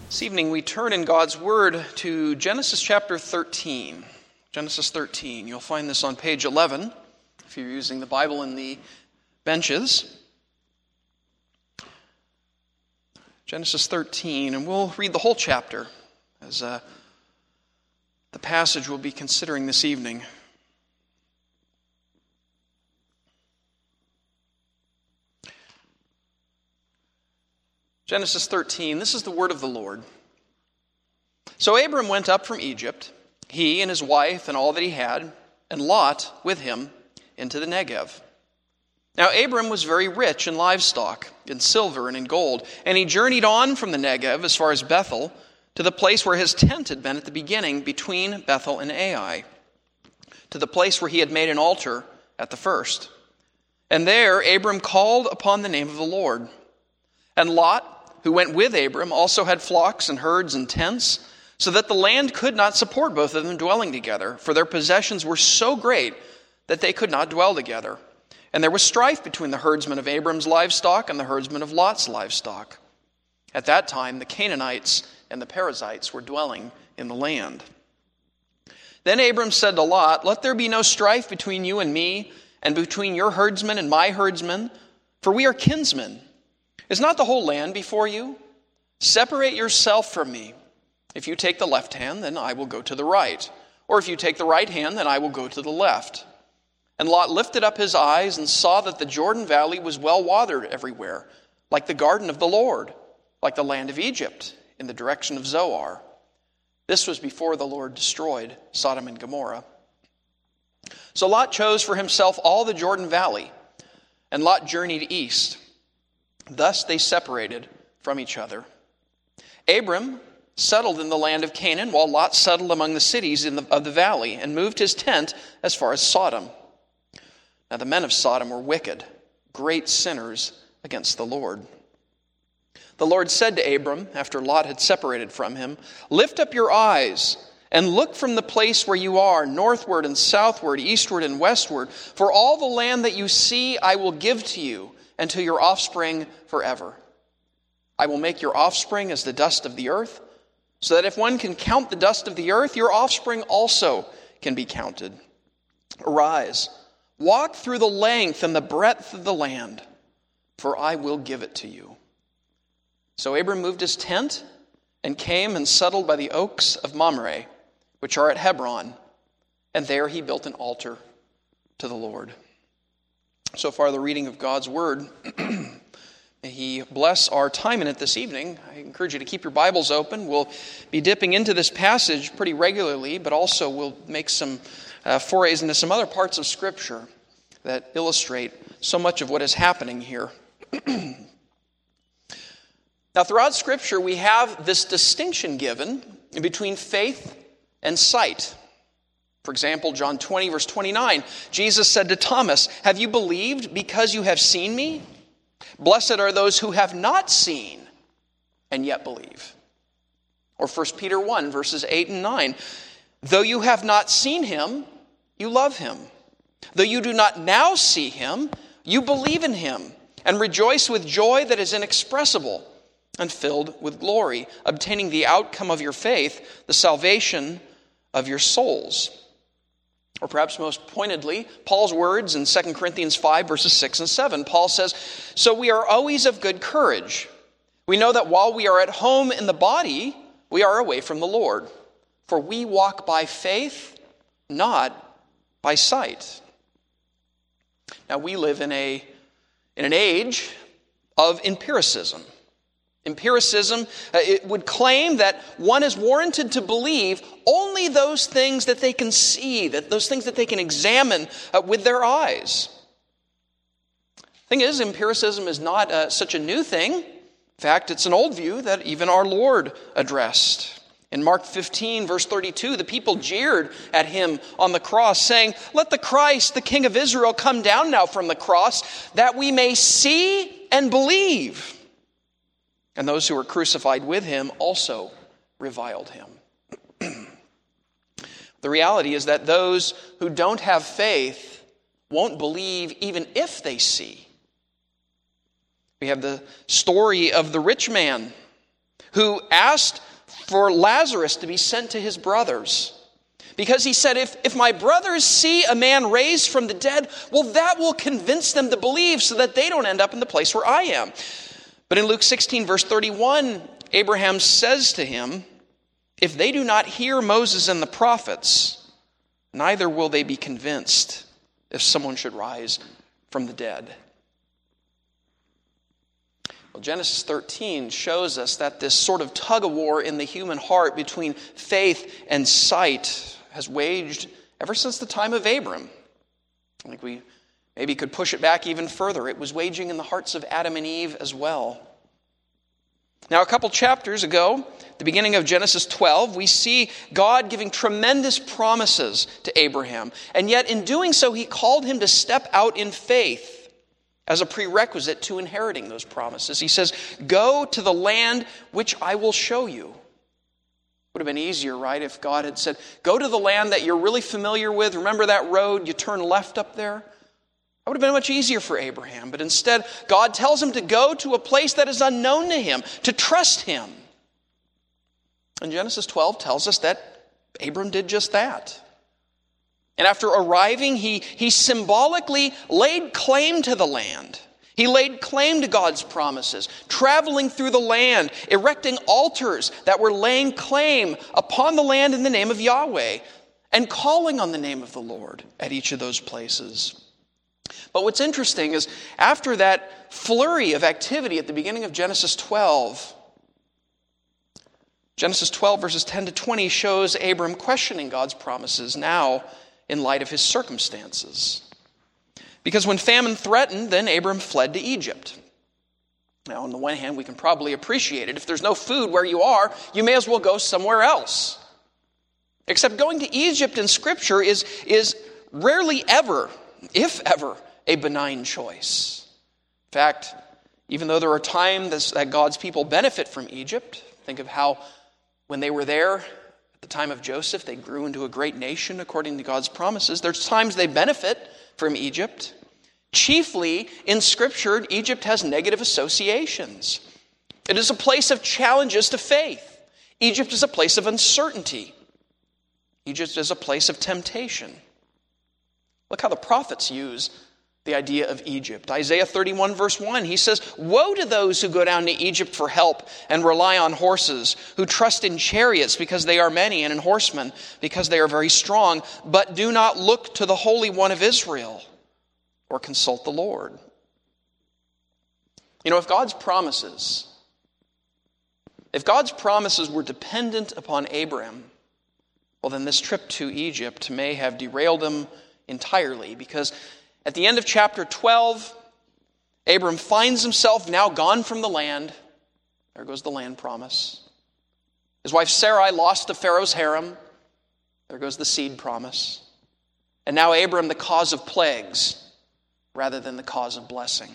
This evening we turn in God's Word to Genesis chapter 13. Genesis 13. You'll find this on page 11 if you're using the Bible in the benches. Genesis 13, and we'll read the whole chapter as the passage we'll be considering this evening. Genesis 13, this is the word of the Lord. So Abram went up from Egypt, he and his wife and all that he had, and Lot with him, into the Negev. Now Abram was very rich in livestock, in silver and in gold, and he journeyed on from the Negev as far as Bethel, to the place where his tent had been at the beginning, between Bethel and Ai, to the place where he had made an altar at the first. And there Abram called upon the name of the Lord. And Lot, who went with Abram, also had flocks and herds and tents, so that the land could not support both of them dwelling together, for their possessions were so great that they could not dwell together. And there was strife between the herdsmen of Abram's livestock and the herdsmen of Lot's livestock. At that time, the Canaanites and the Perizzites were dwelling in the land. Then Abram said to Lot, "Let there be no strife between you and me, and between your herdsmen and my herdsmen, for we are kinsmen. Is not the whole land before you? Separate yourself from me. If you take the left hand, then I will go to the right. Or if you take the right hand, then I will go to the left." And Lot lifted up his eyes and saw that the Jordan Valley was well watered everywhere, like the garden of the Lord, like the land of Egypt, in the direction of Zoar. This was before the Lord destroyed Sodom and Gomorrah. So Lot chose for himself all the Jordan Valley, and Lot journeyed east. Thus they separated from each other. Abram settled in the land of Canaan, while Lot settled among the cities of the valley, and moved his tent as far as Sodom. Now the men of Sodom were wicked, great sinners against the Lord. The Lord said to Abram, after Lot had separated from him, "Lift up your eyes and look from the place where you are, northward and southward, eastward and westward. For all the land that you see I will give to you, and to your offspring forever. I will make your offspring as the dust of the earth, so that if one can count the dust of the earth, your offspring also can be counted. Arise, walk through the length and the breadth of the land, for I will give it to you." So Abram moved his tent and came and settled by the oaks of Mamre, which are at Hebron, and there he built an altar to the Lord. So far, the reading of God's Word. May He bless our time in it this evening. I encourage you to keep your Bibles open. We'll be dipping into this passage pretty regularly, but also we'll make some forays into some other parts of Scripture that illustrate so much of what is happening here. Now, throughout Scripture, we have this distinction given between faith and sight. For example, John 20, verse 29, Jesus said to Thomas, "Have you believed because you have seen me? Blessed are those who have not seen and yet believe." Or 1 Peter 1, verses 8 and 9, "Though you have not seen him, you love him. Though you do not now see him, you believe in him and rejoice with joy that is inexpressible and filled with glory, obtaining the outcome of your faith, the salvation of your souls." Or perhaps most pointedly, Paul's words in 2 Corinthians 5, verses 6 and 7. Paul says, "So we are always of good courage. We know that while we are at home in the body, we are away from the Lord. For we walk by faith, not by sight." Now we live in an age of empiricism. Empiricism, it would claim that one is warranted to believe only those things that they can see, that those things that they can examine with their eyes. The thing is, empiricism is not such a new thing. In fact, it's an old view that even our Lord addressed. In Mark 15, verse 32, the people jeered at him on the cross, saying, "Let the Christ, the King of Israel, come down now from the cross, that we may see and believe." And those who were crucified with him also reviled him. The reality is that those who don't have faith won't believe even if they see. We have the story of the rich man who asked for Lazarus to be sent to his brothers. Because he said, if my brothers see a man raised from the dead, well, that will convince them to believe so that they don't end up in the place where I am. But in Luke 16, verse 31, Abraham says to him, if they do not hear Moses and the prophets, neither will they be convinced if someone should rise from the dead. Well, Genesis 13 shows us that this sort of tug-of-war in the human heart between faith and sight has waged ever since the time of Abram. I think we maybe could push it back even further. It was waging in the hearts of Adam and Eve as well. Now, a couple chapters ago, the beginning of Genesis 12, we see God giving tremendous promises to Abraham. And yet, in doing so, he called him to step out in faith as a prerequisite to inheriting those promises. He says, go to the land which I will show you. Would have been easier, right, if God had said, go to the land that you're really familiar with. Remember that road, you turn left up there? That would have been much easier for Abraham. But instead, God tells him to go to a place that is unknown to him, to trust him. And Genesis 12 tells us that Abram did just that. And after arriving, he symbolically laid claim to the land. He laid claim to God's promises, traveling through the land, erecting altars that were laying claim upon the land in the name of Yahweh, and calling on the name of the Lord at each of those places. But what's interesting is after that flurry of activity at the beginning of Genesis 12 verses 10 to 20 shows Abram questioning God's promises now in light of his circumstances. Because when famine threatened, then Abram fled to Egypt. Now, on the one hand, we can probably appreciate it. If there's no food where you are, you may as well go somewhere else. Except going to Egypt in Scripture is rarely ever, if ever, a benign choice. In fact, even though there are times that God's people benefit from Egypt, think of how when they were there at the time of Joseph, they grew into a great nation according to God's promises. There's times they benefit from Egypt. Chiefly in Scripture, Egypt has negative associations. It is a place of challenges to faith. Egypt is a place of uncertainty. Egypt is a place of temptation. Look how the prophets use the idea of Egypt. Isaiah 31 verse 1, he says, woe to those who go down to Egypt for help and rely on horses, who trust in chariots because they are many and in horsemen because they are very strong, but do not look to the Holy One of Israel or consult the Lord. You know, if God's promises were dependent upon Abram, well, then this trip to Egypt may have derailed him entirely, because at the end of chapter 12, Abram finds himself now gone from the land. There goes the land promise. His wife Sarai lost to Pharaoh's harem. There goes the seed promise. And now Abram, the cause of plagues rather than the cause of blessing.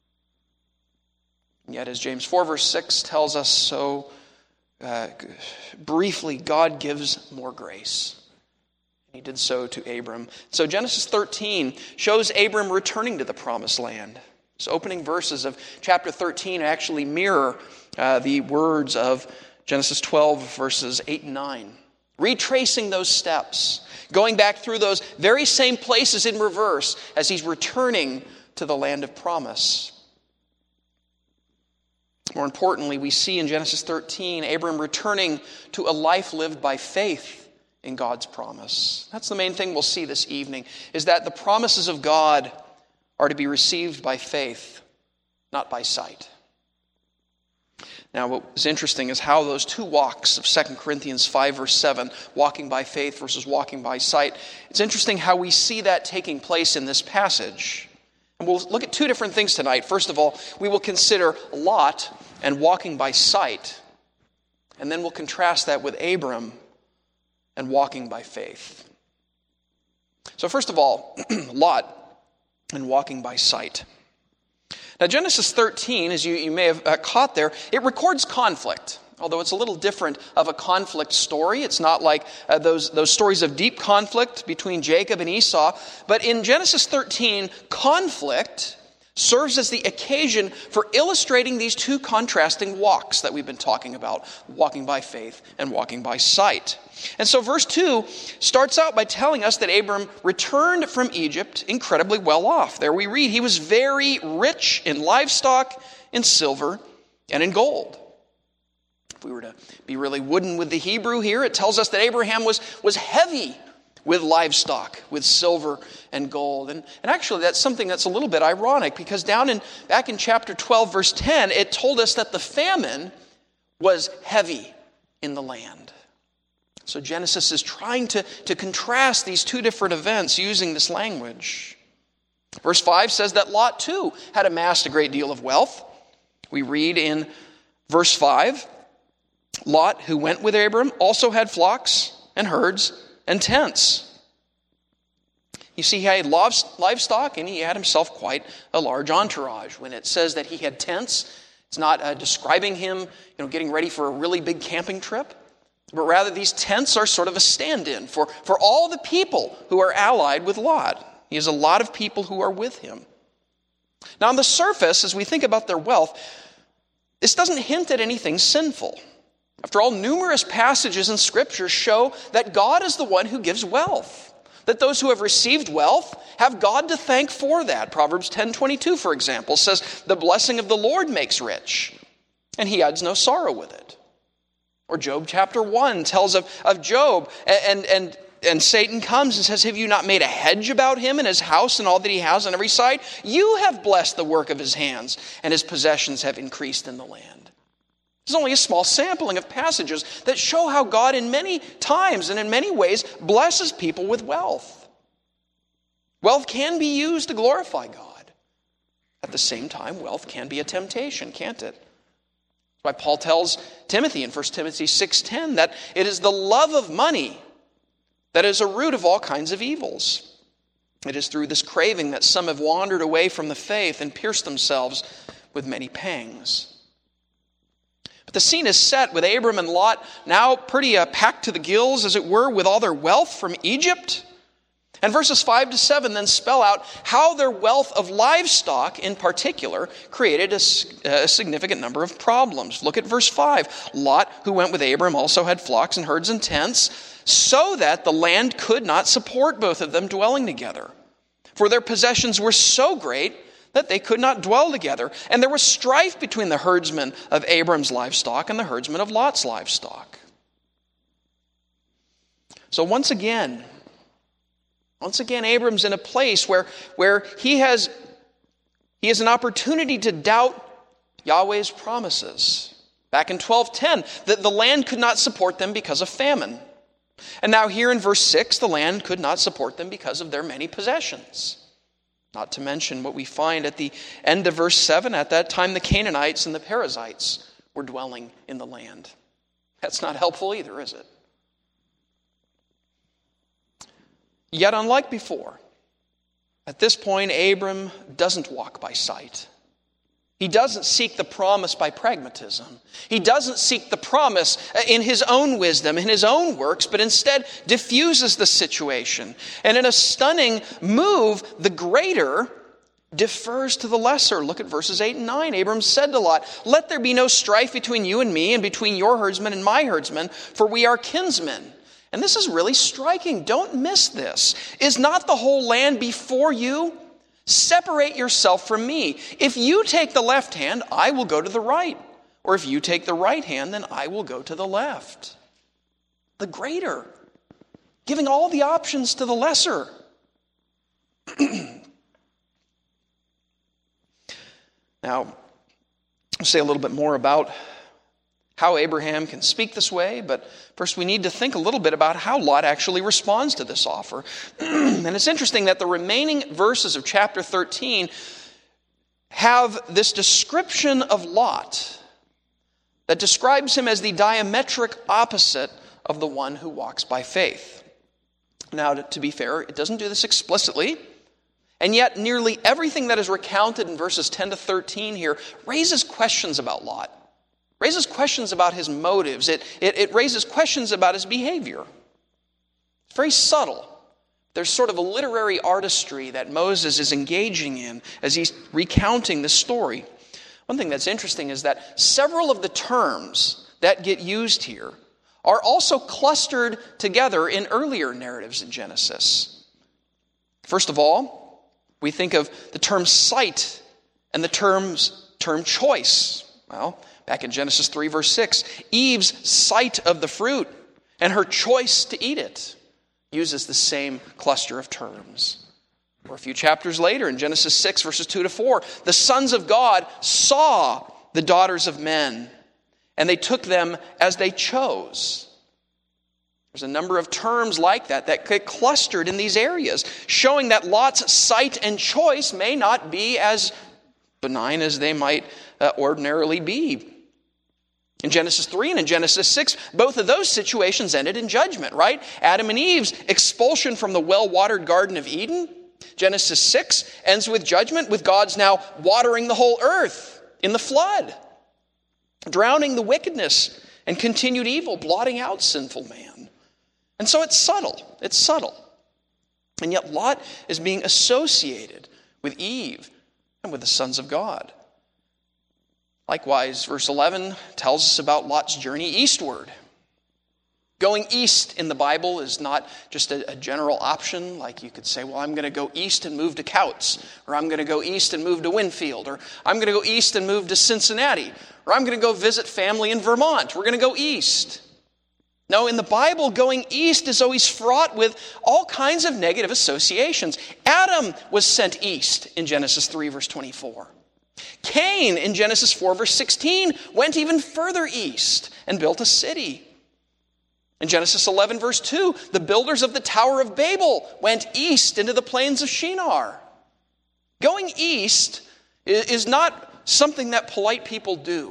And yet, as James 4 verse 6 tells us so briefly, God gives more grace. He did so to Abram. So Genesis 13 shows Abram returning to the promised land. So opening verses of chapter 13 actually mirror the words of Genesis 12 verses 8 and 9. Retracing those steps, going back through those very same places in reverse as he's returning to the land of promise. More importantly, we see in Genesis 13 Abram returning to a life lived by faith in God's promise. That's the main thing we'll see this evening, is that the promises of God are to be received by faith, not by sight. Now, what is interesting is how those two walks of 2 Corinthians 5 verse 7, walking by faith versus walking by sight, it's interesting how we see that taking place in this passage. And we'll look at two different things tonight. First of all, we will consider Lot and walking by sight. And then we'll contrast that with Abram and walking by faith. So first of all, Lot and walking by sight. Now Genesis 13, as you may have caught there, it records conflict. Although it's a little different of a conflict story. It's not like those stories of deep conflict between Jacob and Esau. But in Genesis 13, conflict serves as the occasion for illustrating these two contrasting walks that we've been talking about, walking by faith and walking by sight. And so verse 2 starts out by telling us that Abram returned from Egypt incredibly well off. There we read, he was very rich in livestock, in silver, and in gold. If we were to be really wooden with the Hebrew here, it tells us that Abraham was heavy with livestock, with silver and gold. And actually that's something that's a little bit ironic, because back in chapter 12, verse 10, it told us that the famine was heavy in the land. So Genesis is trying to contrast these two different events using this language. Verse 5 says that Lot too had amassed a great deal of wealth. We read in verse 5, Lot, who went with Abram, also had flocks and herds and tents. You see, he had livestock and he had himself quite a large entourage. When it says that he had tents, it's not describing him getting ready for a really big camping trip, but rather these tents are sort of a stand-in for all the people who are allied with Lot. He has a lot of people who are with him. Now on the surface, as we think about their wealth, this doesn't hint at anything sinful. After all, numerous passages in Scripture show that God is the one who gives wealth, that those who have received wealth have God to thank for that. Proverbs 10:22, for example, says, "The blessing of the Lord makes rich, and he adds no sorrow with it." Or Job chapter 1 tells of Job, and Satan comes and says, "Have you not made a hedge about him and his house and all that he has on every side? You have blessed the work of his hands, and his possessions have increased in the land." This is only a small sampling of passages that show how God in many times and in many ways blesses people with wealth. Wealth can be used to glorify God. At the same time, wealth can be a temptation, can't it? That's why Paul tells Timothy in 1 Timothy 6:10 that it is the love of money that is a root of all kinds of evils. It is through this craving that some have wandered away from the faith and pierced themselves with many pangs. But the scene is set with Abram and Lot now pretty packed to the gills, as it were, with all their wealth from Egypt. And verses 5 to 7 then spell out how their wealth of livestock in particular created a significant number of problems. Look at verse 5. Lot, who went with Abram, also had flocks and herds and tents, so that the land could not support both of them dwelling together. For their possessions were so great that they could not dwell together. And there was strife between the herdsmen of Abram's livestock and the herdsmen of Lot's livestock. So once again, Abram's in a place where he has an opportunity to doubt Yahweh's promises. Back in 12:10, that the land could not support them because of famine. And now here in verse 6, the land could not support them because of their many possessions. Not to mention what we find at the end of verse 7, at that time the Canaanites and the Perizzites were dwelling in the land. That's not helpful either, is it? Yet unlike before, at this point Abram doesn't walk by sight. He doesn't seek the promise by pragmatism. He doesn't seek the promise in his own wisdom, in his own works, but instead diffuses the situation. And in a stunning move, the greater defers to the lesser. Look at verses 8 and 9. Abram said to Lot, "Let there be no strife between you and me, and between your herdsmen and my herdsmen, for we are kinsmen." And this is really striking. Don't miss this. Is not the whole land before you? Separate yourself from me. If you take the left hand, I will go to the right. Or if you take the right hand, then I will go to the left. The greater, giving all the options to the lesser. Now, I'll say a little bit more about how Abraham can speak this way, but first we need to think a little bit about how Lot actually responds to this offer. And it's interesting that the remaining verses of chapter 13 have this description of Lot that describes him as the diametric opposite of the one who walks by faith. Now, to be fair, it doesn't do this explicitly, and yet nearly everything that is recounted in verses 10 to 13 here raises questions about Lot. Raises questions about his motives. It raises questions about his behavior. It's very subtle, There's sort of a literary artistry that Moses is engaging in as he's recounting the story. One thing that's interesting is that several of the terms that get used here are also clustered together in earlier narratives in Genesis. First of all, we think of the term sight and the term choice. Well, back in Genesis 3, verse 6, Eve's sight of the fruit and her choice to eat it uses the same cluster of terms. Or a few chapters later, in Genesis 6, verses 2 to 4, the sons of God saw the daughters of men, and they took them as they chose. There's a number of terms like that get clustered in these areas, showing that Lot's sight and choice may not be as benign as they might ordinarily be. In Genesis 3 and in Genesis 6, both of those situations ended in judgment, right? Adam and Eve's expulsion from the well-watered Garden of Eden. Genesis 6 ends with judgment, with God's now watering the whole earth in the flood, drowning the wickedness and continued evil, blotting out sinful man. And so it's subtle. And yet Lot is being associated with Eve and with the sons of God. Likewise, verse 11 tells us about Lot's journey eastward. Going east in the Bible is not just a general option, like you could say, well, I'm going to go east and move to Couts, or I'm going to go east and move to Winfield, or I'm going to go east and move to Cincinnati, or I'm going to go visit family in Vermont. We're going to go east. No, in the Bible, going east is always fraught with all kinds of negative associations. Adam was sent east in Genesis 3, verse 24. Cain, in Genesis 4, verse 16, went even further east and built a city. In Genesis 11, verse 2, the builders of the Tower of Babel went east into the plains of Shinar. Going east is not something that polite people do.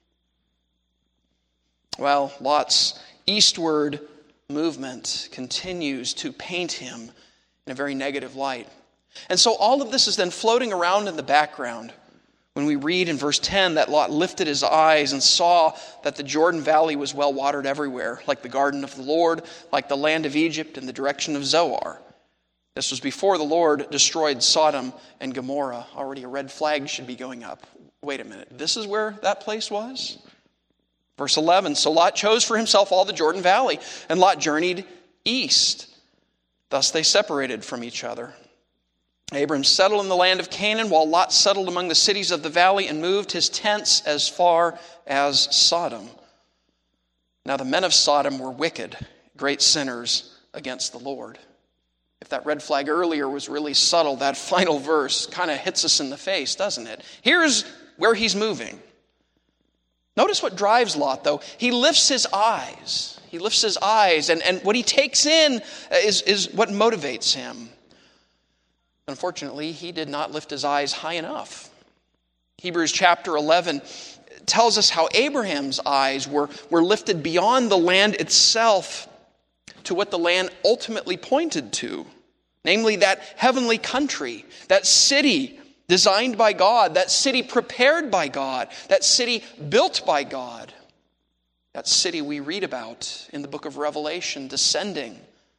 Well, Lot's eastward movement continues to paint him in a very negative light. And so all of this is then floating around in the background when we read in verse 10 that Lot lifted his eyes and saw that the Jordan Valley was well watered everywhere, like the garden of the Lord, like the land of Egypt in the direction of Zoar. This was before the Lord destroyed Sodom and Gomorrah. Already a red flag should be going up. Wait a minute, this is where that place was? Verse 11, so Lot chose for himself all the Jordan Valley, and Lot journeyed east. Thus they separated from each other. Abram settled in the land of Canaan, while Lot settled among the cities of the valley and moved his tents as far as Sodom. Now the men of Sodom were wicked, great sinners against the Lord. If that red flag earlier was really subtle, that final verse kind of hits us in the face, doesn't it? Here's where he's moving. Notice what drives Lot, though. He lifts his eyes. And what he takes in is what motivates him. Unfortunately, he did not lift his eyes high enough. Hebrews chapter 11 tells us how Abraham's eyes were lifted beyond the land itself to what the land ultimately pointed to, namely that heavenly country, that city designed by God, that city prepared by God, that city built by God, that city we read about in the book of Revelation descending,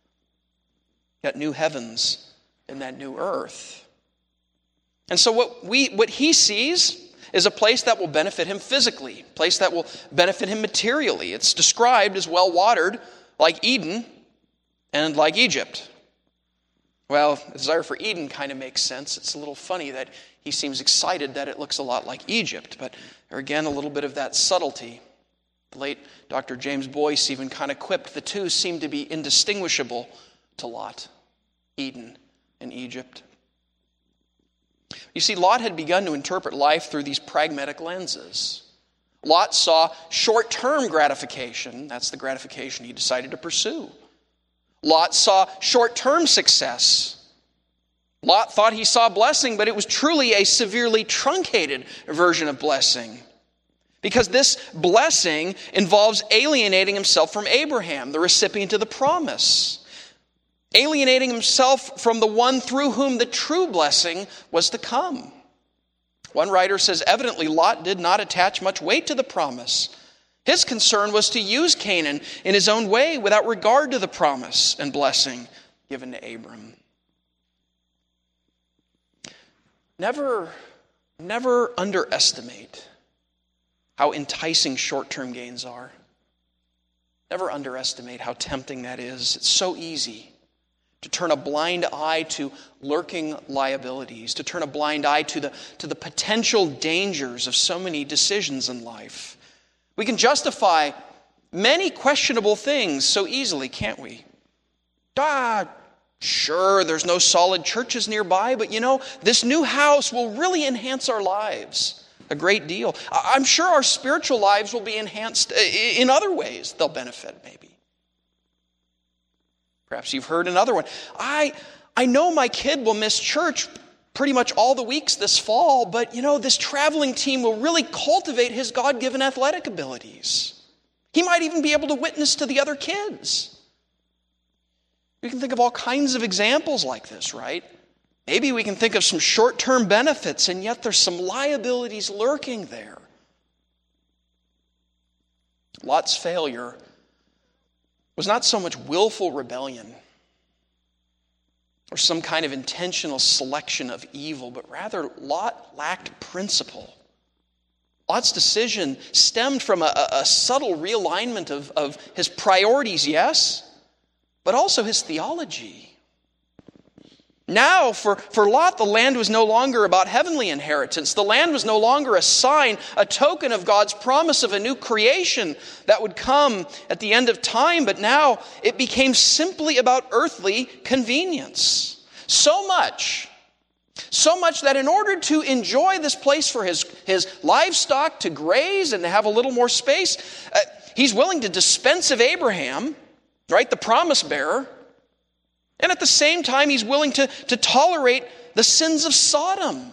that new heavens and that new earth. And so what he sees is a place that will benefit him physically, a place that will benefit him materially. It's described as well watered, like Eden and like Egypt. Well, the desire for Eden kind of makes sense. It's a little funny that he seems excited that it looks a lot like Egypt, but there again, a little bit of that subtlety. The late Dr. James Boyce even kind of quipped the two seem to be indistinguishable to Lot, Eden and Egypt. You see, Lot had begun to interpret life through these pragmatic lenses. Lot saw short-term gratification. That's the gratification he decided to pursue. Lot saw short-term success. Lot thought he saw blessing, but it was truly a severely truncated version of blessing. Because this blessing involves alienating himself from Abraham, the recipient of the promise. Alienating himself from the one through whom the true blessing was to come. One writer says, evidently Lot did not attach much weight to the promise. His concern was to use Canaan in his own way without regard to the promise and blessing given to Abram. Never underestimate how enticing short-term gains are. Never underestimate how tempting that is. It's so easy to turn a blind eye to lurking liabilities, to turn a blind eye to the potential dangers of so many decisions in life. We can justify many questionable things so easily, can't we? Sure, there's no solid churches nearby, but this new house will really enhance our lives a great deal. I'm sure our spiritual lives will be enhanced in other ways. They'll benefit, maybe. Perhaps you've heard another one. I know my kid will miss church pretty much all the weeks this fall, but this traveling team will really cultivate his God-given athletic abilities. He might even be able to witness to the other kids. We can think of all kinds of examples like this, right? Maybe we can think of some short-term benefits, and yet there's some liabilities lurking there. Lot's failure was not so much willful rebellion or some kind of intentional selection of evil, but rather Lot lacked principle. Lot's decision stemmed from a subtle realignment of his priorities, yes, but also his theology. Now, for Lot, the land was no longer about heavenly inheritance. The land was no longer a sign, a token of God's promise of a new creation that would come at the end of time, but now it became simply about earthly convenience. So much that in order to enjoy this place for his livestock to graze and to have a little more space, he's willing to dispense of Abraham, right, the promise bearer, and at the same time he's willing to tolerate the sins of Sodom.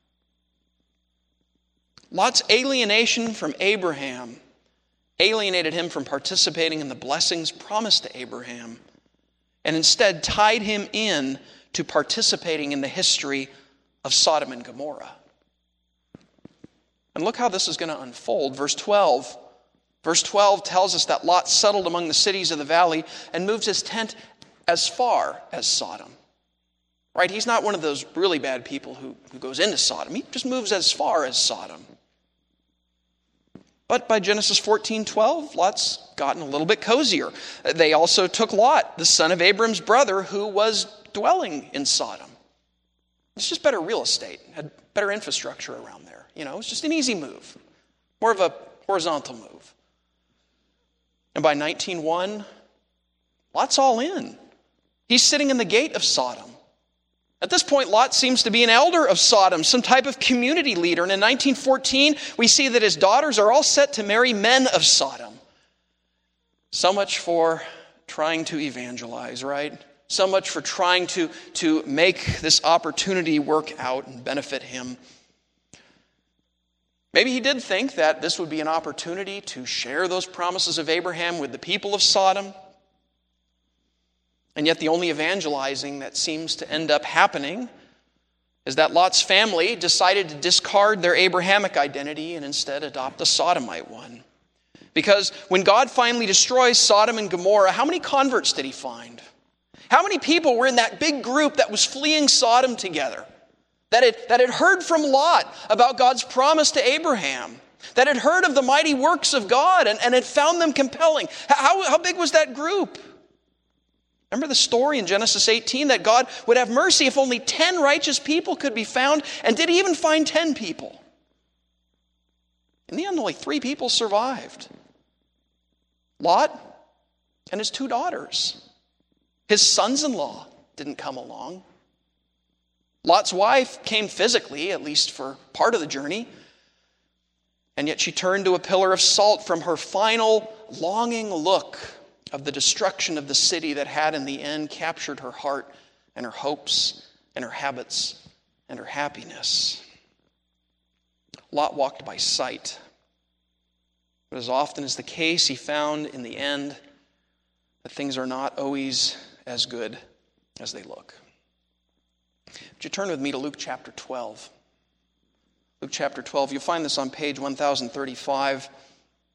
Lot's alienation from Abraham alienated him from participating in the blessings promised to Abraham, and instead tied him in to participating in the history of Sodom and Gomorrah. And look how this is going to unfold. Verse 12. Verse 12 tells us that Lot settled among the cities of the valley and moved his tent as far as Sodom. Right? He's not one of those really bad people who goes into Sodom. He just moves as far as Sodom. But by Genesis 14:12, Lot's gotten a little bit cozier. They also took Lot, the son of Abram's brother, who was dwelling in Sodom. It's just better real estate, had better infrastructure around there. It's just an easy move, more of a horizontal move. And by 19:1, Lot's all in. He's sitting in the gate of Sodom. At this point, Lot seems to be an elder of Sodom, some type of community leader. And in 1914, we see that his daughters are all set to marry men of Sodom. So much for trying to evangelize, right? So much for trying to make this opportunity work out and benefit him. Maybe he did think that this would be an opportunity to share those promises of Abraham with the people of Sodom. And yet the only evangelizing that seems to end up happening is that Lot's family decided to discard their Abrahamic identity and instead adopt a Sodomite one. Because when God finally destroys Sodom and Gomorrah, how many converts did he find? How many people were in that big group that was fleeing Sodom together? That had heard from Lot about God's promise to Abraham. That had heard of the mighty works of God and had found them compelling. How big was that group? Remember the story in Genesis 18 that God would have mercy if only 10 righteous people could be found. And did he even find 10 people? In the end, only 3 people survived. Lot and his 2 daughters. His sons-in-law didn't come along. Lot's wife came physically, at least for part of the journey. And yet she turned to a pillar of salt from her final longing look of the destruction of the city that had in the end captured her heart and her hopes and her habits and her happiness. Lot walked by sight. But as often is the case, he found in the end that things are not always as good as they look. Would you turn with me to Luke chapter 12? Luke chapter 12. You'll find this on page 1035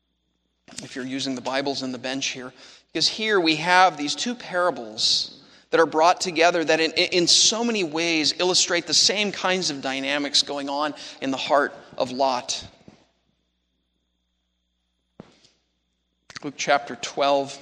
if you're using the Bibles in the bench here. Because here we have these 2 parables that are brought together that in so many ways illustrate the same kinds of dynamics going on in the heart of Lot. Luke chapter 12.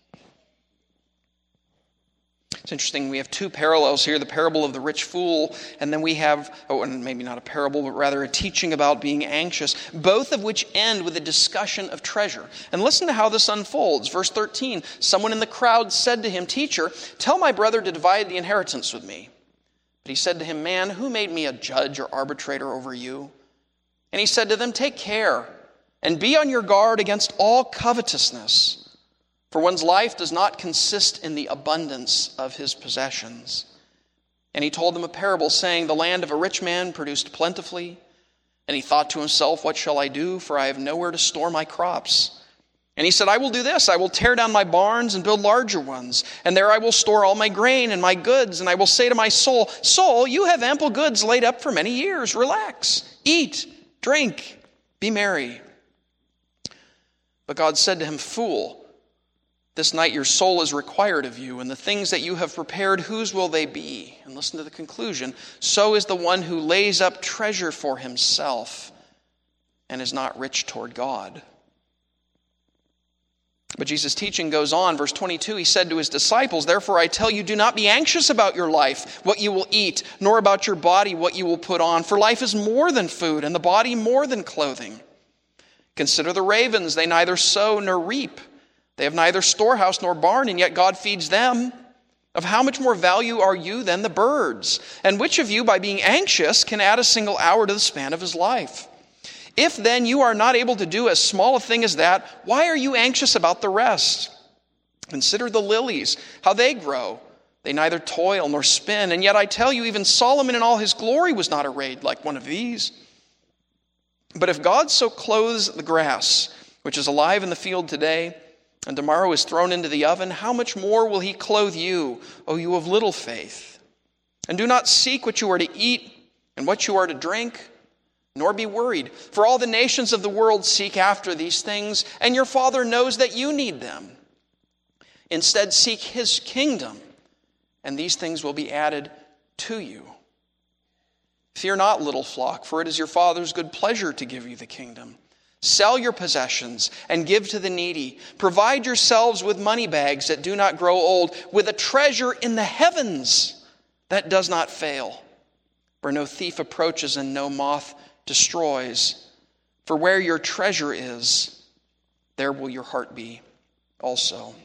It's interesting, we have two parallels here, the parable of the rich fool, and then we have, and maybe not a parable, but rather a teaching about being anxious, both of which end with a discussion of treasure. And listen to how this unfolds. Verse 13, someone in the crowd said to him, "Teacher, tell my brother to divide the inheritance with me." But he said to him, "Man, who made me a judge or arbitrator over you?" And he said to them, "Take care, and be on your guard against all covetousness. For one's life does not consist in the abundance of his possessions." And he told them a parable, saying, "The land of a rich man produced plentifully. And he thought to himself, 'What shall I do? For I have nowhere to store my crops.' And he said, 'I will do this. I will tear down my barns and build larger ones. And there I will store all my grain and my goods. And I will say to my soul, Soul, you have ample goods laid up for many years. Relax, eat, drink, be merry.' But God said to him, 'Fool, this night your soul is required of you, and the things that you have prepared, whose will they be?' And listen to the conclusion. 'So is the one who lays up treasure for himself and is not rich toward God.'" But Jesus' teaching goes on. Verse 22, he said to his disciples, "Therefore I tell you, do not be anxious about your life, what you will eat, nor about your body, what you will put on. For life is more than food, and the body more than clothing. Consider the ravens, they neither sow nor reap. They have neither storehouse nor barn, and yet God feeds them. Of how much more value are you than the birds? And which of you, by being anxious, can add a single hour to the span of his life? If then you are not able to do as small a thing as that, why are you anxious about the rest? Consider the lilies, how they grow. They neither toil nor spin. And yet I tell you, even Solomon in all his glory was not arrayed like one of these. But if God so clothes the grass, which is alive in the field today, and tomorrow is thrown into the oven, how much more will he clothe you, O you of little faith? And do not seek what you are to eat and what you are to drink, nor be worried. For all the nations of the world seek after these things, and your Father knows that you need them. Instead, seek his kingdom, and these things will be added to you. Fear not, little flock, for it is your Father's good pleasure to give you the kingdom. Sell your possessions and give to the needy. Provide yourselves with money bags that do not grow old, with a treasure in the heavens that does not fail, where no thief approaches and no moth destroys. For where your treasure is, there will your heart be also."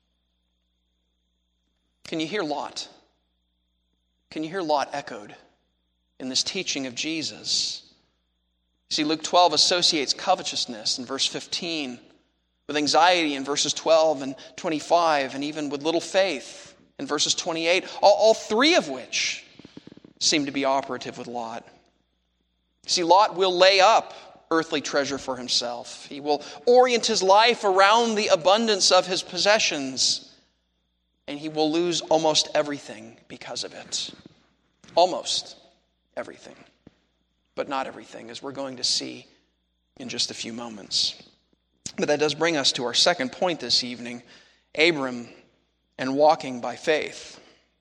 Can you hear Lot? Can you hear Lot echoed in this teaching of Jesus? See, Luke 12 associates covetousness in verse 15 with anxiety in verses 12 and 25, and even with little faith in verses 28, all three of which seem to be operative with Lot. See, Lot will lay up earthly treasure for himself. He will orient his life around the abundance of his possessions, and he will lose almost everything because of it. Almost everything. But not everything, as we're going to see in just a few moments. But that does bring us to our second point this evening, Abram and walking by faith.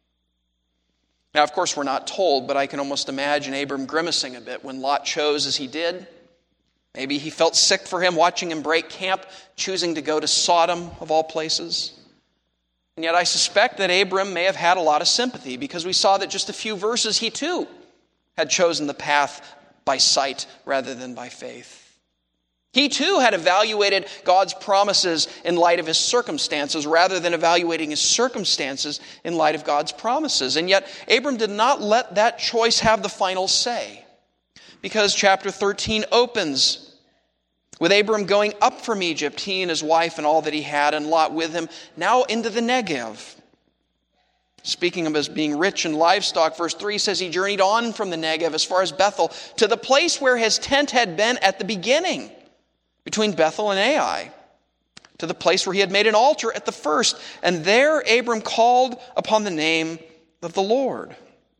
Now, of course, we're not told, but I can almost imagine Abram grimacing a bit when Lot chose as he did. Maybe he felt sick for him watching him break camp, choosing to go to Sodom, of all places. And yet I suspect that Abram may have had a lot of sympathy, because we saw that just a few verses he too had chosen the path by sight rather than by faith. He too had evaluated God's promises in light of his circumstances rather than evaluating his circumstances in light of God's promises. And yet Abram did not let that choice have the final say, because chapter 13 opens with Abram going up from Egypt, he and his wife and all that he had, and Lot with him, now into the Negev. Speaking of as being rich in livestock, verse 3 says he journeyed on from the Negev as far as Bethel, to the place where his tent had been at the beginning, between Bethel and Ai, to the place where he had made an altar at the first. And there Abram called upon the name of the Lord.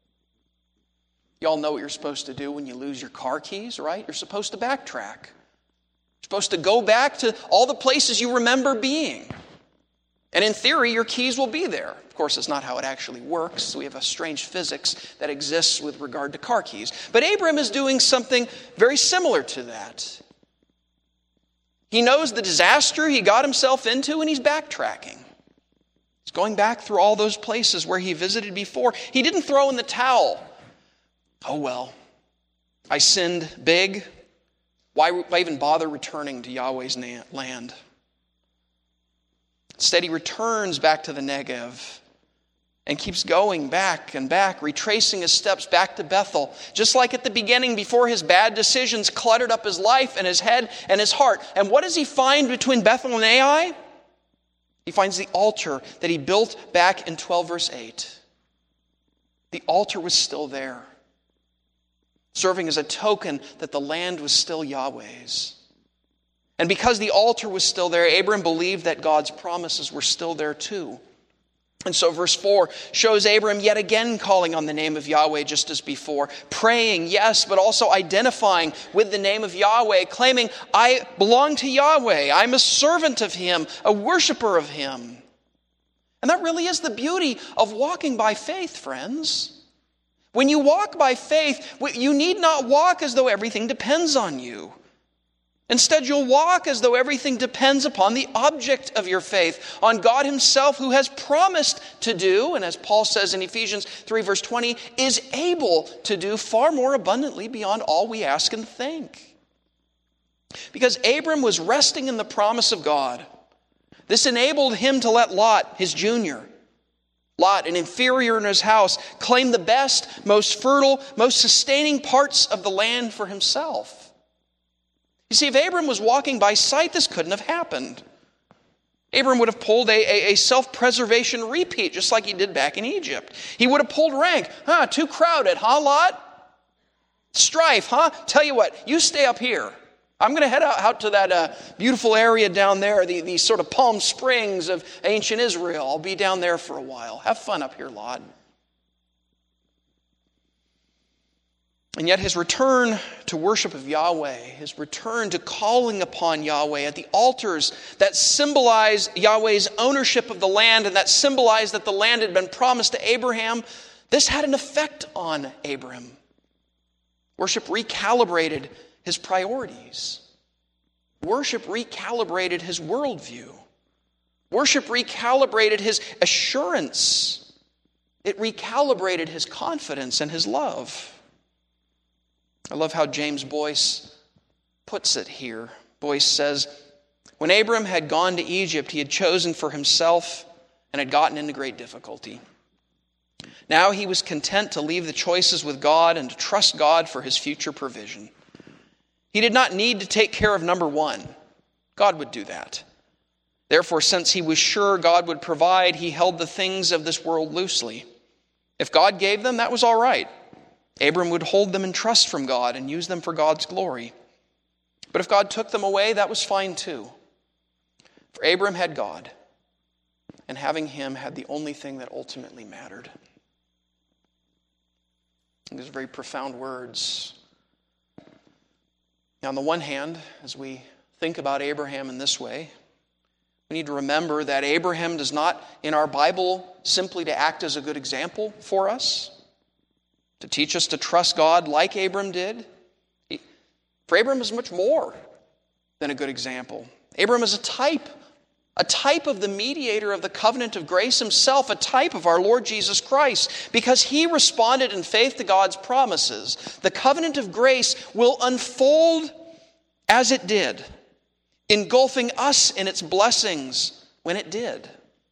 You all know what you're supposed to do when you lose your car keys, right? You're supposed to backtrack. You're supposed to go back to all the places you remember being. And in theory, your keys will be there. Of course, it's not how it actually works. We have a strange physics that exists with regard to car keys. But Abram is doing something very similar to that. He knows the disaster he got himself into, and he's backtracking. He's going back through all those places where he visited before. He didn't throw in the towel. Oh well, I sinned big. Why even bother returning to Yahweh's land? Instead, he returns back to the Negev and keeps going back and back, retracing his steps back to Bethel. Just like at the beginning, before his bad decisions cluttered up his life and his head and his heart. And what does he find between Bethel and Ai? He finds the altar that he built back in 12 verse 8. The altar was still there, serving as a token that the land was still Yahweh's. And because the altar was still there, Abram believed that God's promises were still there too. And so verse 4 shows Abram yet again calling on the name of Yahweh just as before. Praying, yes, but also identifying with the name of Yahweh, claiming, I belong to Yahweh. I'm a servant of Him, a worshiper of Him. And that really is the beauty of walking by faith, friends. When you walk by faith, you need not walk as though everything depends on you. Instead, you'll walk as though everything depends upon the object of your faith, on God Himself, who has promised to do, and as Paul says in Ephesians 3 verse 20, is able to do far more abundantly beyond all we ask and think. Because Abram was resting in the promise of God. This enabled him to let Lot, his junior, Lot, an inferior in his house, claim the best, most fertile, most sustaining parts of the land for himself. You see, if Abram was walking by sight, this couldn't have happened. Abram would have pulled a self-preservation repeat, just like he did back in Egypt. He would have pulled rank. Too crowded, Lot? Strife, Tell you what, you stay up here. I'm going to head out to that beautiful area down there, the sort of Palm Springs of ancient Israel. I'll be down there for a while. Have fun up here, Lot. And yet his return to worship of Yahweh, his return to calling upon Yahweh at the altars that symbolize Yahweh's ownership of the land and that symbolize that the land had been promised to Abraham, this had an effect on Abram. Worship recalibrated his priorities. Worship recalibrated his worldview. Worship recalibrated his assurance. It recalibrated his confidence and his love. I love how James Boyce puts it here. Boyce says, when Abram had gone to Egypt, he had chosen for himself and had gotten into great difficulty. Now he was content to leave the choices with God and to trust God for his future provision. He did not need to take care of number one. God would do that. Therefore, since he was sure God would provide, he held the things of this world loosely. If God gave them, that was all right. Abram would hold them in trust from God and use them for God's glory. But if God took them away, that was fine too. For Abram had God, and having Him had the only thing that ultimately mattered. And these are very profound words. Now, on the one hand, as we think about Abraham in this way, we need to remember that Abraham does not, in our Bible, simply to act as a good example for us, to teach us to trust God like Abram did. For Abram is much more than a good example. Abram is a type of the mediator of the covenant of grace himself, a type of our Lord Jesus Christ. Because he responded in faith to God's promises, the covenant of grace will unfold as it did, engulfing us in its blessings when it did.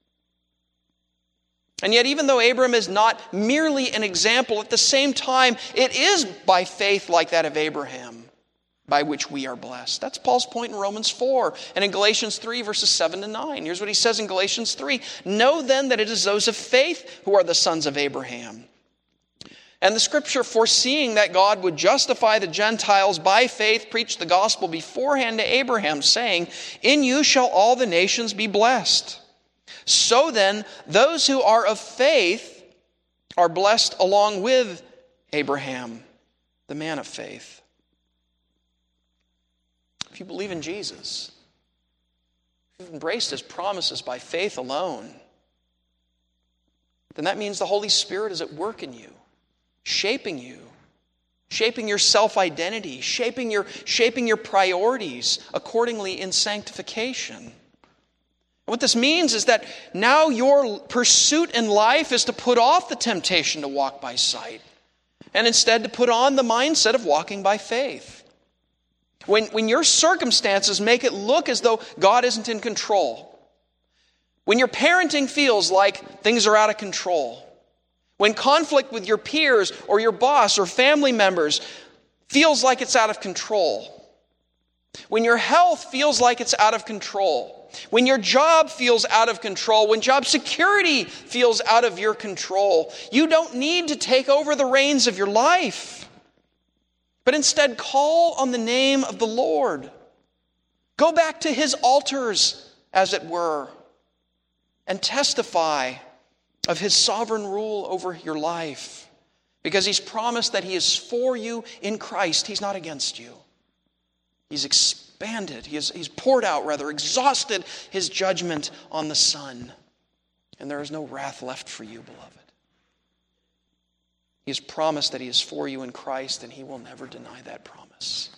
And yet, even though Abram is not merely an example, at the same time, it is by faith like that of Abraham by which we are blessed. That's Paul's point in Romans 4 and in Galatians 3, verses 7 to 9. Here's what he says in Galatians 3. Know then that it is those of faith who are the sons of Abraham. And the scripture, foreseeing that God would justify the Gentiles by faith, preached the gospel beforehand to Abraham, saying, in you shall all the nations be blessed. So then, those who are of faith are blessed along with Abraham, the man of faith. If you believe in Jesus, you've embraced His promises by faith alone, then that means the Holy Spirit is at work in you, shaping your self-identity, shaping your priorities accordingly in sanctification. What this means is that now your pursuit in life is to put off the temptation to walk by sight and instead to put on the mindset of walking by faith. When your circumstances make it look as though God isn't in control, when your parenting feels like things are out of control, when conflict with your peers or your boss or family members feels like it's out of control, when your health feels like it's out of control, when your job feels out of control, when job security feels out of your control, you don't need to take over the reins of your life, but instead call on the name of the Lord. Go back to His altars, as it were, and testify of His sovereign rule over your life, because He's promised that He is for you in Christ. He's not against you. He's expanded, he's poured out, exhausted His judgment on the Son. And there is no wrath left for you, beloved. He has promised that He is for you in Christ, and He will never deny that promise.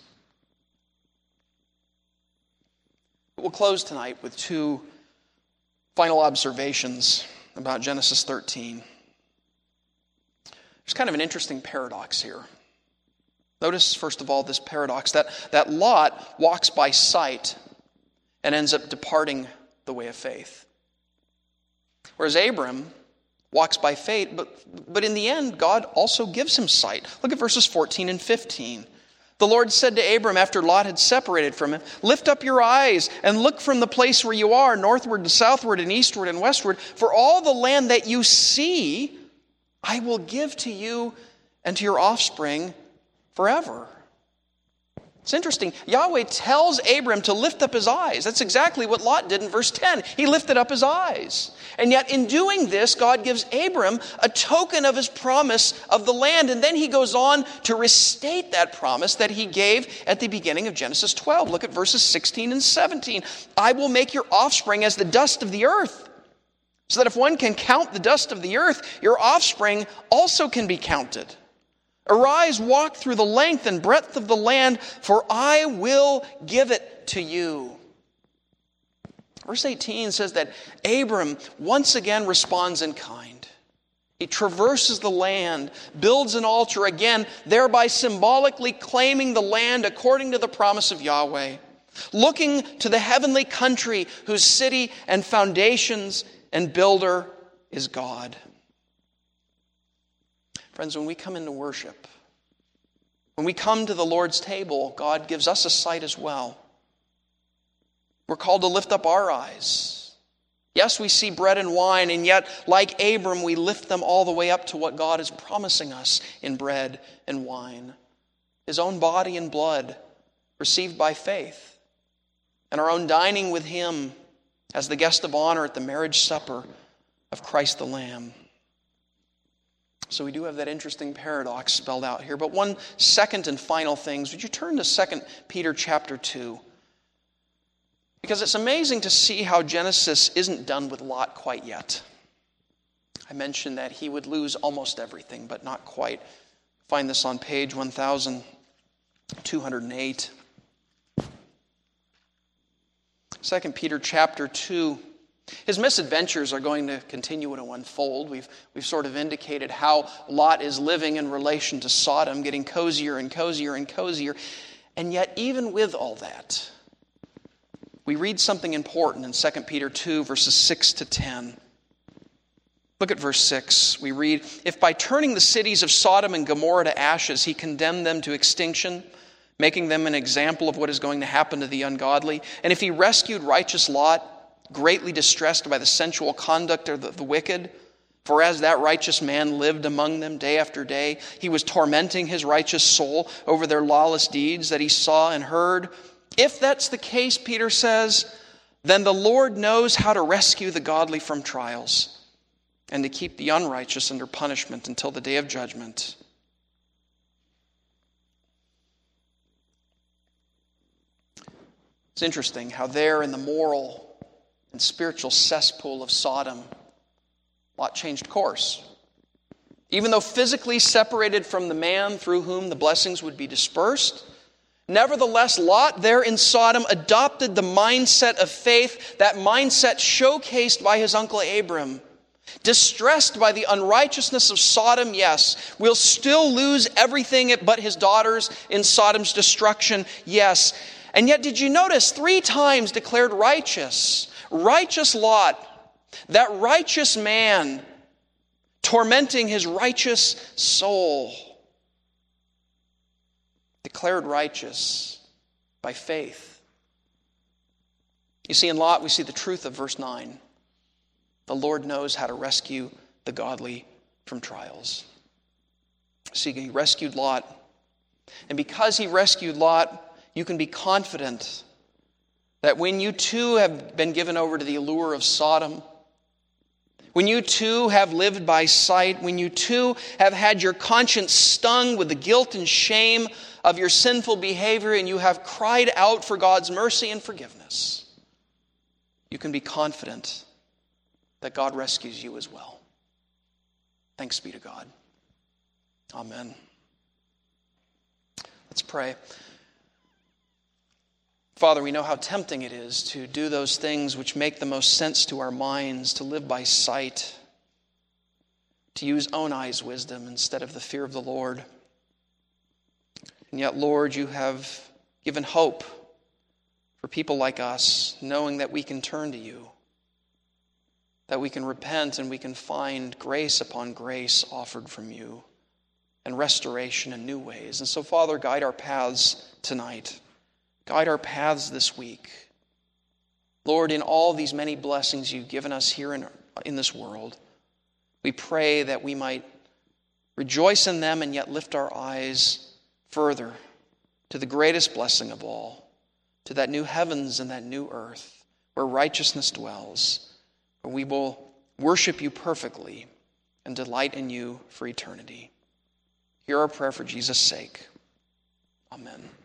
We'll close tonight with two final observations about Genesis 13. There's kind of an interesting paradox here. Notice, first of all, this paradox that Lot walks by sight and ends up departing the way of faith. Whereas Abram walks by faith, but in the end, God also gives him sight. Look at verses 14 and 15. The Lord said to Abram after Lot had separated from him, "Lift up your eyes and look from the place where you are, northward and southward and eastward and westward. For all the land that you see, I will give to you and to your offspring forever." It's interesting. Yahweh tells Abram to lift up his eyes. That's exactly what Lot did in verse 10. He lifted up his eyes. And yet in doing this, God gives Abram a token of His promise of the land. And then He goes on to restate that promise that He gave at the beginning of Genesis 12. Look at verses 16 and 17. "I will make your offspring as the dust of the earth, so that if one can count the dust of the earth, your offspring also can be counted. Arise, walk through the length and breadth of the land, for I will give it to you." Verse 18 says that Abram once again responds in kind. He traverses the land, builds an altar again, thereby symbolically claiming the land according to the promise of Yahweh, looking to the heavenly country whose city and foundations and builder is God. Friends, when we come into worship, when we come to the Lord's table, God gives us a sight as well. We're called to lift up our eyes. Yes, we see bread and wine, and yet, like Abram, we lift them all the way up to what God is promising us in bread and wine. His own body and blood, received by faith, and our own dining with Him as the guest of honor at the marriage supper of Christ the Lamb. So we do have that interesting paradox spelled out here. But one second and final thing, would you turn to 2 Peter chapter 2? Because it's amazing to see how Genesis isn't done with Lot quite yet. I mentioned that he would lose almost everything, but not quite. Find this on page 1208. 2 Peter chapter 2. His misadventures are going to continue to unfold. We've sort of indicated how Lot is living in relation to Sodom, getting cozier and cozier and cozier. And yet, even with all that, we read something important in 2 Peter 2, verses 6 to 10. Look at verse 6. We read, "If by turning the cities of Sodom and Gomorrah to ashes, He condemned them to extinction, making them an example of what is going to happen to the ungodly, and if He rescued righteous Lot, greatly distressed by the sensual conduct of the wicked, for as that righteous man lived among them day after day, he was tormenting his righteous soul over their lawless deeds that he saw and heard. If that's the case," Peter says, "then the Lord knows how to rescue the godly from trials and to keep the unrighteous under punishment until the day of judgment." It's interesting how there in the moral and spiritual cesspool of Sodom, Lot changed course. Even though physically separated from the man through whom the blessings would be dispersed, nevertheless, Lot there in Sodom adopted the mindset of faith, that mindset showcased by his uncle Abram. Distressed by the unrighteousness of Sodom, yes. Will still lose everything but his daughters in Sodom's destruction, yes. And yet, did you notice 3 times declared righteous? Righteous Lot, that righteous man, tormenting his righteous soul, declared righteous by faith. You see, in Lot, we see the truth of verse 9. The Lord knows how to rescue the godly from trials. See, he rescued Lot. And because he rescued Lot, you can be confident that when you too have been given over to the allure of Sodom, when you too have lived by sight, when you too have had your conscience stung with the guilt and shame of your sinful behavior, and you have cried out for God's mercy and forgiveness, you can be confident that God rescues you as well. Thanks be to God. Amen. Let's pray. Father, we know how tempting it is to do those things which make the most sense to our minds, to live by sight, to use own eyes' wisdom instead of the fear of the Lord. And yet, Lord, you have given hope for people like us, knowing that we can turn to you, that we can repent and we can find grace upon grace offered from you, and restoration in new ways. And so, Father, guide our paths tonight. Guide our paths this week. Lord, in all these many blessings you've given us here in this world, we pray that we might rejoice in them and yet lift our eyes further to the greatest blessing of all, to that new heavens and that new earth where righteousness dwells, where we will worship you perfectly and delight in you for eternity. Hear our prayer for Jesus' sake. Amen.